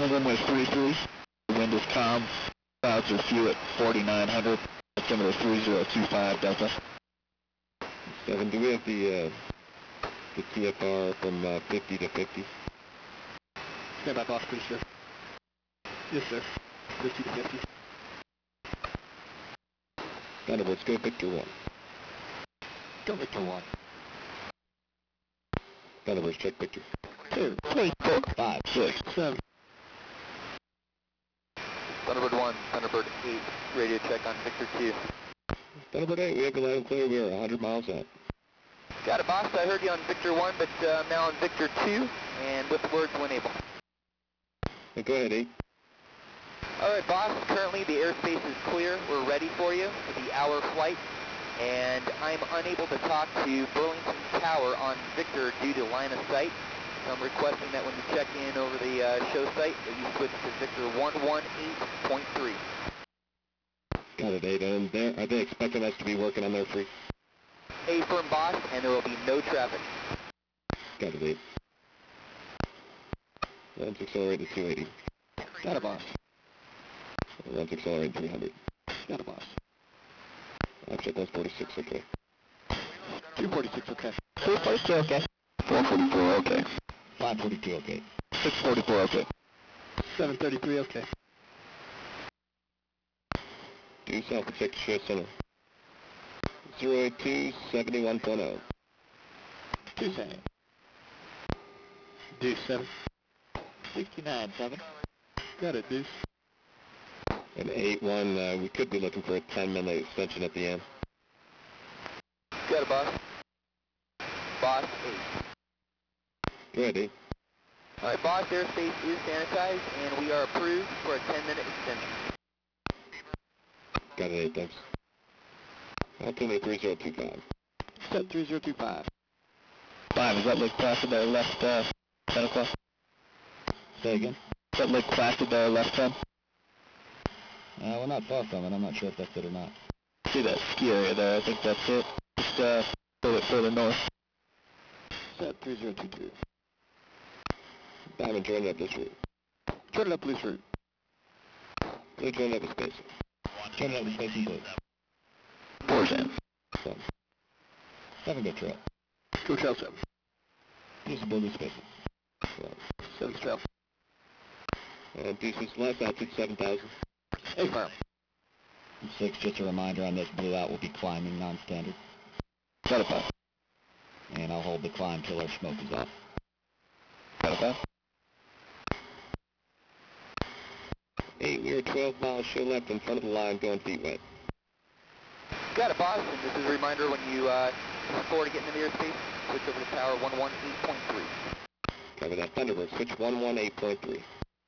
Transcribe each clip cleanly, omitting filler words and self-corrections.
of them was 3-3. The wind is calm. Clouds are few at 4,900. Altimeter 3025 Delta. 7, do we have the TFR from 50 to 50? Stand by, boss, please, sir. Yes, sir. 50 to 50. Let's go Victor 1. Go Victor 1. Thunderbirds, check Victor. 2, 3, 4, 5, 6, 7. Thunderbird 1, Thunderbird 8, radio check on Victor 2. Thunderbird 8, we have the line clear, we are 100 miles out. Got it, boss. I heard you on Victor 1, but now on Victor 2, and with words when able. Hey, go ahead, 8. Alright, boss. Currently the airspace is clear. We're ready for you for the hour flight, and I'm unable to talk to Burlington Tower on Victor due to line of sight. So I'm requesting that when you check in over the show site, that you switch to Victor 118.3. Got it, 8. And are they expecting us to be working on their free? A firm, boss, and there will be no traffic. Got it, 8. Let's accelerate to 280. Got it, boss. Let's accelerate 300. Got it, boss. Check 146, okay. 246, okay. 342, okay. 444, okay. 542, okay. 644, okay. 733, okay. Due south, check the show center. 082 71.0. 27. Deuce 7. 69, 7. Got it, Deuce. And 8-1, we could be looking for a 10-minute extension at the end. Got it, boss. Boss 8. Go ahead, 8. Alright, boss, airspace is sanitized, and we are approved for a 10-minute extension. Got it, 8, thanks. Altimeter 3025. Set 3025. 5, is that Lake Placid there left 10 o'clock? Say again? Is that Lake Placid there left 10? We're not far from it. I'm not sure if that's it or not. See that ski area there? I think that's it. Just a little bit further north. Set 3022. Diamond, join up this route. Join it up this route. Please join up with space. Join up with space and blue. 4 Sam. 7 go trail. Go trail 7. Use the blue space. 7 trail. Deuces left altitude 7,000. A firm. 6, just a reminder on this, blue out will be climbing non-standard. Got it, 5. And I'll hold the climb till our smoke is off. Got it, 5. 8, we are 12 miles show left in front of the line going feet wet. Got it, boss. And this is a reminder when you look forward to getting into the airspace, switch over to tower 118.3. Cover that, Thunderbird, switch 118.3.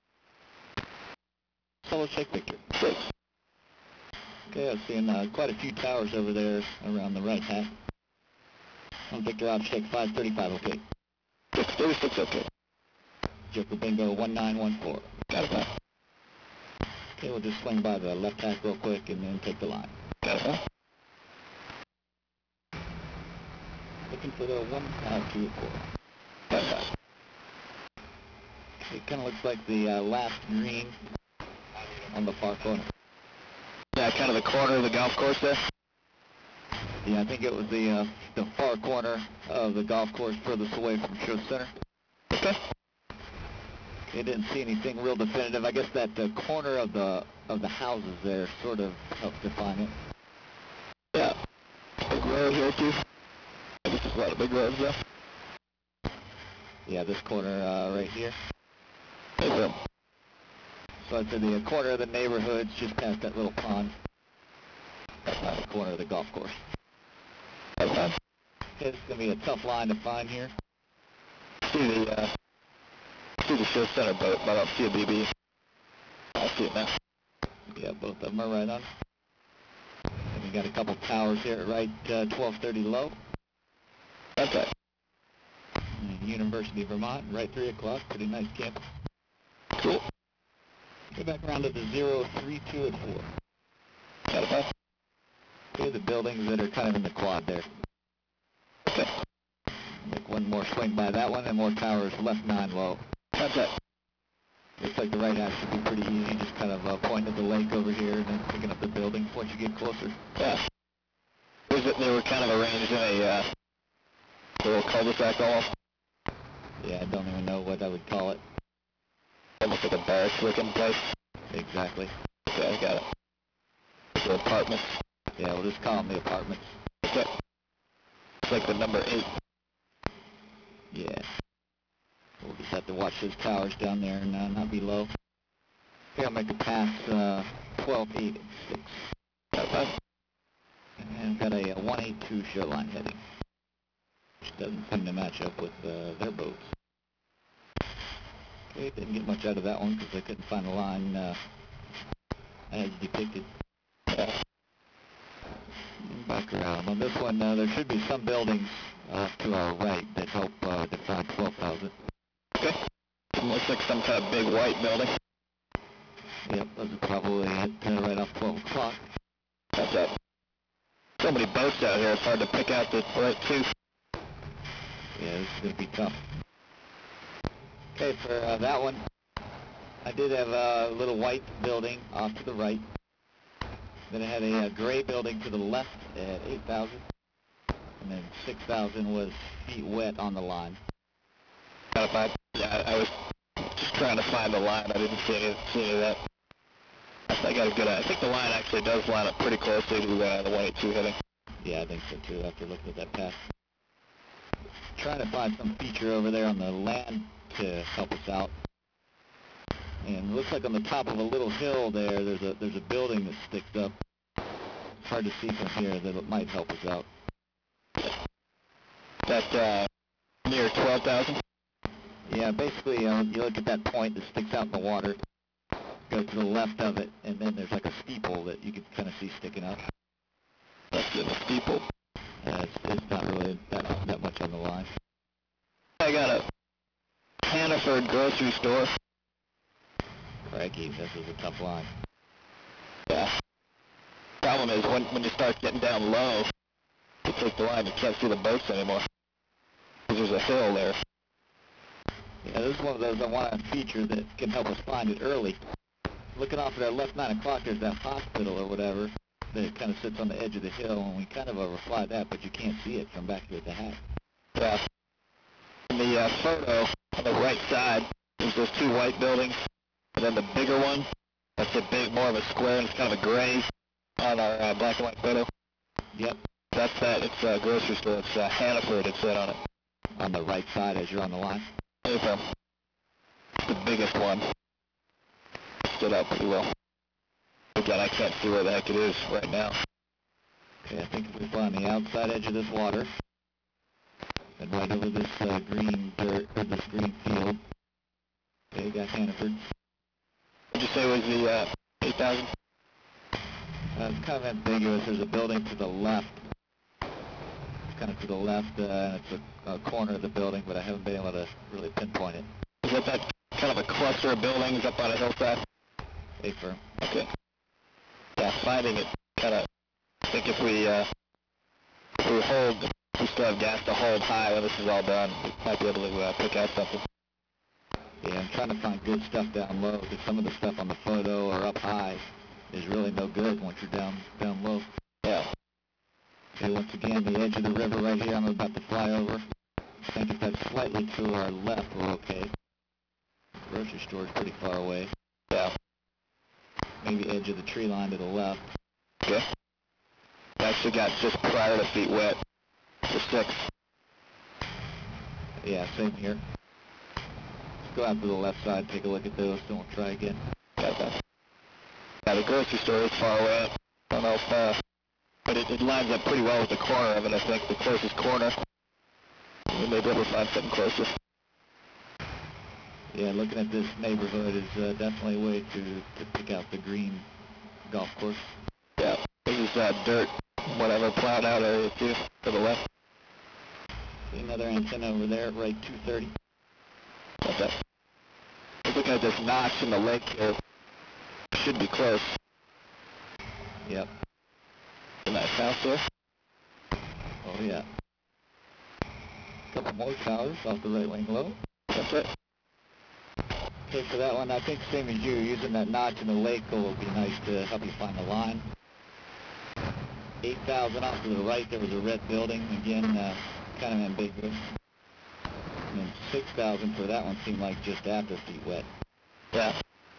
So let's check Victor. 6. Okay, I'm seeing quite a few towers over there around the right hat. On Victor, I'll check 535, okay. 636, okay. Joker Bingo 1914. Got it, 5. Okay, we'll just swing by the left tack real quick and then take the line. Got it, 5. Looking for the 1-2-4. Got it, 5. It kind of looks like the last green on the far corner. Yeah, kind of the corner of the golf course there? Yeah, I think it was the far corner of the golf course furthest away from show center. Okay. I didn't see anything real definitive. I guess that the corner of the houses there sort of helps define it. Yeah. Big road here too. This is a lot of big roads though. Yeah, this corner right here. Hey, Bill. So it's in the corner of the neighborhood, just past that little pond. That's not the corner of the golf course. Okay. It's going to be a tough line to find here. See the show center boat, but I don't see a BB. I see it now. Yeah, both of them are right on. And we got a couple towers here at right 1230 low. Okay. And University of Vermont, right 3 o'clock. Pretty nice campus. Cool. Go back around to the 032 at 4. Got it, 5. Okay, the buildings that are kind of in the quad there. Okay. Make one more swing by that one, and more towers left 9 low. Okay. Looks like the right half should be pretty easy, just kind of pointing at the lake over here and then picking up the building once you get closer. Yeah. They were kind of arranged in a little cul-de-sac almost. Yeah, I don't even know what I would call it. Almost like a barracks looking place. Exactly. Okay, I got it. The apartments. Yeah, we'll just call them the apartments. Okay. It's like the number 8. Yeah. We'll just have to watch those towers down there and not be low. Okay, I'll make a pass 12, 8, and 6. Got that. And I've got a 182 shoreline heading, which doesn't seem to match up with their boats. Okay, didn't get much out of that one because I couldn't find the line as depicted. Back around. On this one, there should be some buildings to our right that help define 12,000. Okay. Looks like some kind of big white building. Yep, those are probably at right off 12 o'clock. That's it. So many boats out here, it's hard to pick out the right two. Yeah, this is going to be tough. Okay, for that one, I did have a little white building off to the right. Then I had a gray building to the left at 8,000. And then 6,000 was feet wet on the line. Yeah, I was just trying to find the line. I didn't see any of that. I got a good idea. I think the line actually does line up pretty closely to the 182 heading. Yeah, I think so too, after looking at that path. Trying to find some feature over there on the land to help us out. And it looks like on the top of a little hill there's a building that sticks up. It's hard to see from here that it might help us out. That near 12,000? Yeah, basically you look at that point that sticks out in the water, go to the left of it, and then there's like a steeple that you can kind of see sticking up. That's the steeple. It's not really that much on the line. I got a Hannaford grocery store. Crikey, this is a tough line. Yeah. Problem is when you start getting down low, you take the line, you can't see the boats anymore. Because there's a hill there. Yeah, this is one of those I want to feature that can help us find it early. Looking off at our left 9 o'clock, there's that hospital or whatever that kind of sits on the edge of the hill, and we kind of overfly that, but you can't see it from back here at the hat. Yeah. In the photo on the right side, there's those 2 white buildings, and then the bigger one, that's a big, more of a square, and it's kind of a gray on our black and white photo. Yep. That's that. It's a grocery store. It's Hannaford, it said on it. On the right side as you're on the line? It's the biggest one. Stood out pretty well. Again, I can't see where the heck it is right now. Okay, I think if we fly on the outside edge of this water, and right over this green dirt, or this green field, okay, you got Hannaford. What'd you say was the 8,000? It's kind of ambiguous. There's a building to the left. It's kind of to the left, and it's a corner of the building, but I haven't been able to really pinpoint it. Is that kind of a cluster of buildings up on a hillside? A-firm. Okay. Yeah, finding it kind of, I think if we still have gas to hold high when this is all done, we might be able to pick out something. Yeah, I'm trying to find good stuff down low, because some of the stuff on the photo or up high is really no good once you're down low. Yeah. Okay, once again, the edge of the river right here I'm about to fly over. I think if that's slightly to our left, we're okay. The grocery store is pretty far away. Yeah. Maybe edge of the tree line to the left. Okay. I actually got just prior to feet wet for 6. Yeah, same here. Let's go out to the left side, take a look at those, then we'll try again. Got that. Yeah, the grocery store is far away. I don't know if, but it lines up pretty well with the corner of it, I think, the closest corner. We may be able to find something closer. Yeah, looking at this neighborhood is definitely a way to pick out the green golf course. Yeah, this is dirt, whatever, plowed out area too, to the left. See another antenna over there, right 230. Got that. Looking at this notch in the lake here. Should be close. Yep. A nice house there. Oh yeah. Couple more towers off the right wing low. That's it. Okay, for that one, I think same as you, using that notch in the lake will be nice to help you find the line. 8,000 off to the right, there was a red building, again, kind of ambiguous. And then 6,000 for that one seemed like just after feet wet. Yeah.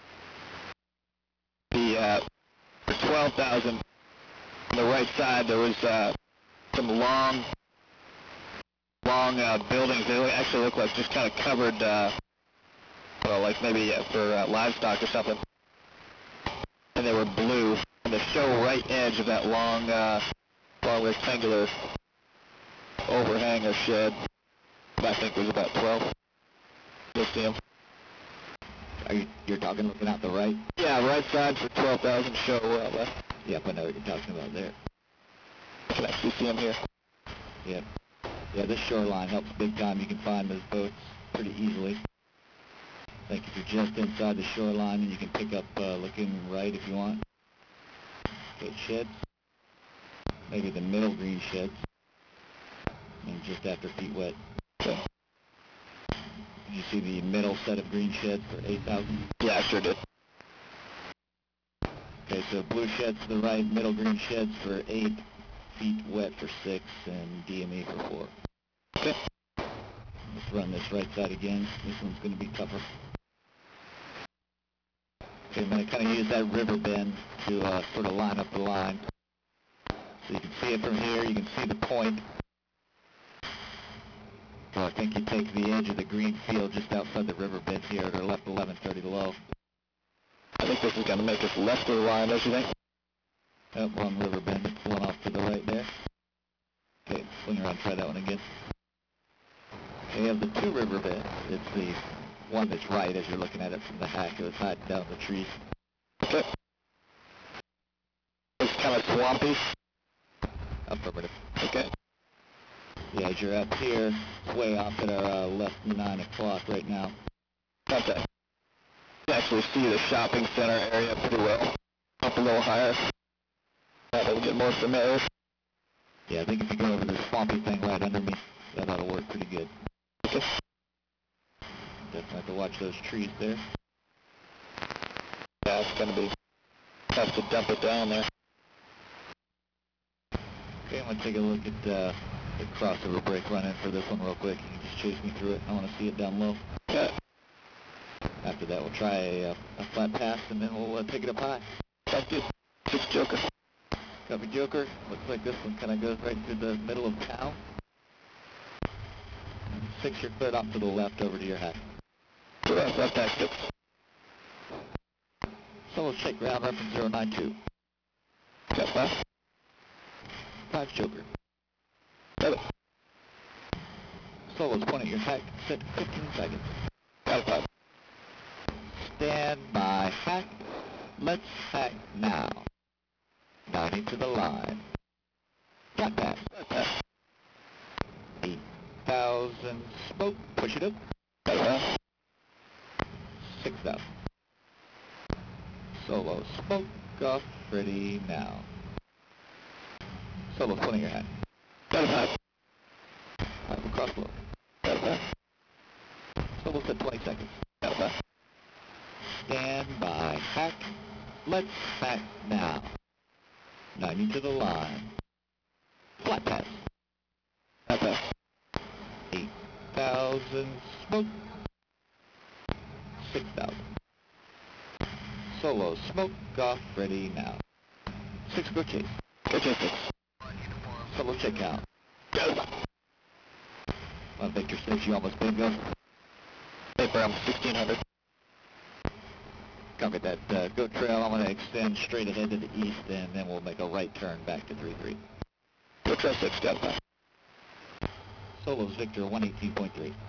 For 12,000 on the right side, there was some long buildings. They actually look like just kind of covered, well, like maybe for livestock or something. And they were blue. And the show right edge of that long rectangular overhang or shed, I think was about 12. You'll see them. You're talking looking out the right? Yeah, right side for 12,000 show left. Yep, I know what you're talking about there. You can actually see them here. Yep. Yeah, this shoreline helps big time. You can find those boats pretty easily. Like if you're just inside the shoreline, and you can pick up looking right if you want. Okay, sheds. Maybe the middle green sheds. And just after feet wet. Okay. Did you see the middle set of green sheds for 8,000? Yeah, I sure did. Okay, so blue sheds to the right, middle green sheds for 8, feet wet for 6, and DME for 4. Okay. Let's run this right side again. This one's going to be tougher. Okay, I'm going to kind of use that river bend to sort of line up the line. So you can see it from here. You can see the point. So I think you take the edge of the green field just outside the river bend here at our left 1130 low. I think this is going to make us left of the line, don't you think? Yep, wrong river bend. It's one off to the right there. Okay, swing around, try that one again. Okay, you have the two river bends. It's the one that's right as you're looking at it from the hack. It was hiding down the trees. Okay. It's kind of swampy. Affirmative. Okay. Yeah, as you're up here, it's way off at our left 9 o'clock right now. Okay. You can actually see the shopping center area pretty well. Up a little higher. That'll get more familiar. Yeah, I think if you go over the swampy thing right under me, that ought to work pretty good. Okay. Definitely have to watch those trees there. Yeah, it's going to be tough to dump it down there. Okay, I'm going to take a look at the crossover break run in for this one real quick. You can just chase me through it. I want to see it down low. Okay. After that, we'll try a flat pass, and then we'll take it up high. Sounds good. 6 Joker. Copy, Joker. Looks like this one kind of goes right through the middle of town. 6, you're cleared off to the left over to your hack. Left hack 6. Solo check ground reference 092. Got 5. 5 Joker. 7. Solo's point at your hack. Set 15 seconds. Got 5. Stand by hack. Let's hack now. 90 to the line. Flat pass. Flat pass. 8,000 smoke. Push it up. Got 5. 6,000. Solo smoke off. Ready now. Solo pointing your hat. Got 5. 5 across low. Got 5. Solo set 20 seconds. Got 5. Stand by hack. Let's hack now. 90 to the line. Flat pass. Got 5. 8,000 smoke. 6,000. Solo smoke off. Ready now. 6 go chase. Go chase 6. Solo check out. Got 5. On Victor 6, you almost bingo. Paper, I'm 1600. Copy that. Go trail. I'm going to extend straight ahead to the east, and then we'll make a right turn back to 3-3. Go trail 6. Got 5. Solo's Victor 118.3.